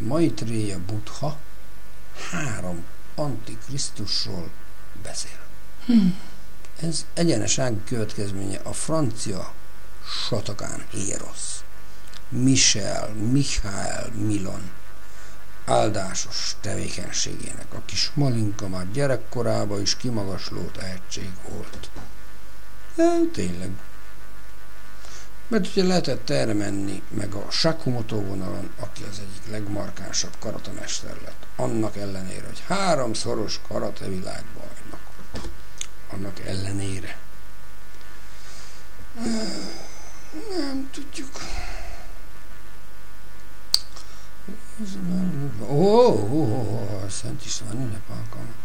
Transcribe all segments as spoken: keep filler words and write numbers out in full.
Maitréja Buddha három antikrisztusról beszél. Hmm. Ez egyenesági következménye a francia Satokán Hérosz, Michel, Michael Milon áldásos tevékenységének, a kis Malinka már gyerekkorában is kimagasló tehetség volt. De tényleg. Mert ugye lehetett erre menni, meg a Sakamoto vonalon, aki az egyik legmarkánsabb karatemester lett. Annak ellenére, hogy háromszoros karate világbajnok. Annak ellenére. Nem tudjuk. Ó, oh, oh, oh, Szent István ünnepalkalma.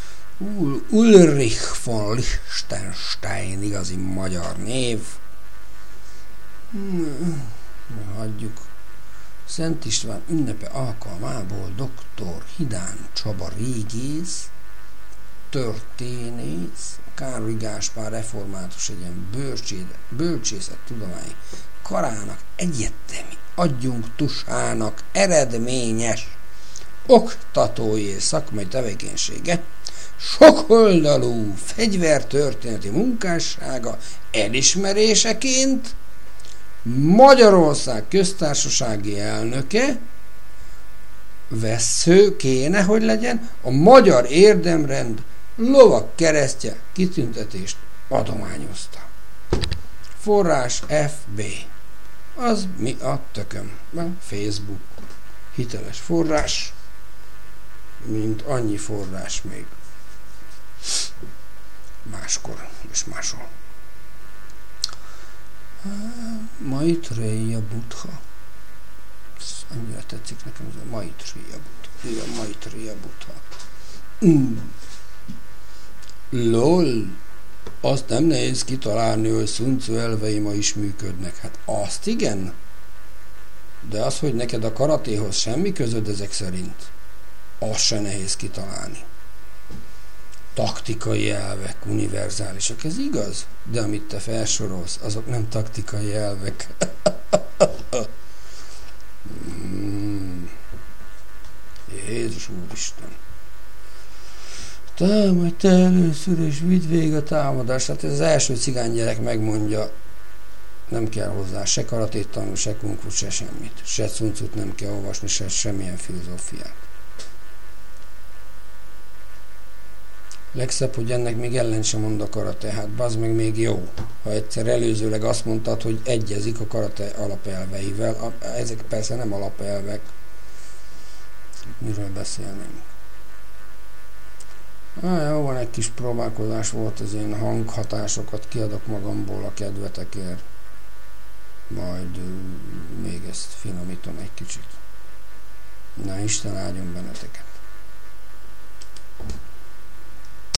Ulrich von Liechtenstein, igazi magyar név. Hmm, hagyjuk. Szent István ünnepe alkalmából doktor Hidán Csaba régész, történész, Károly Gáspár református egyen bölcsészettudományi karának egyetemi adjunktusának eredményes oktatói és szakmai tevékenysége, sokoldalú fegyvertörténeti munkássága elismeréseként Magyarország köztársasági elnöke, vessző kéne, hogy legyen, a Magyar Érdemrend lovak keresztje kitüntetést adományozta. Forrás ef bé. Az mi a tököm? Facebook. Hiteles forrás, mint annyi forrás még máskor és máshol. Maitréja Buddha. Ez annyira tetszik nekem, ez a Maitréja Buddha. Igen, Maitréja Buddha. Mm. Lol. Azt nem nehéz kitalálni, hogy Sun Tzu elvei ma is működnek. Hát azt igen. De az, hogy neked a karatéhoz semmi közöd ezek szerint, azt se nehéz kitalálni. Taktikai elvek, univerzálisak, ez igaz? De amit te felsorolsz, azok nem taktikai elvek. hmm. Jézus Úristen! Támadj te először, és vidd végig a támadást. Hát ez az első cigánygyerek megmondja, nem kell hozzá se karatét tanulni, se kung fu, se semmit. Se Sun Tzu-t nem kell olvasni, se semmilyen filozófiát. Legszebb, hogy ennek még ellen sem mond a karate, hát bazd meg még jó. Ha egyszer előzőleg azt mondtad, hogy egyezik a karate alapelveivel, ezek persze nem alapelvek. Miről beszélnénk? Ah, jó, van, egy kis próbálkozás volt, az én hanghatásokat kiadok magamból a kedvetekért. Majd még ezt finomítom egy kicsit. Na, Isten áldjon benneteket!